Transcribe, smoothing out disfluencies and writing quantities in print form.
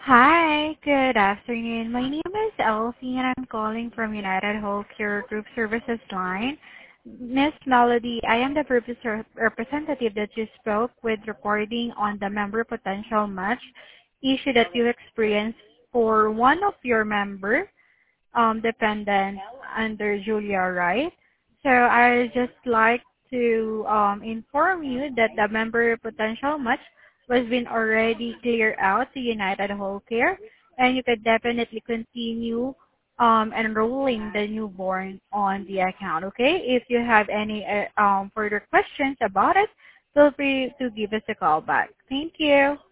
Hi, good afternoon. My name is Elsie, and I'm calling from United Healthcare Group Services line. Miss Melody, I am the purpose representative that you spoke with regarding on the member potential match issue that you experienced for one of your member dependent under Julia, right? So I just like to inform you that the member potential match was been already cleared out to United Healthcare, and you could definitely continue enrolling the newborn on the account. Okay, if you have any further questions about it, feel free to give us a call back. Thank you.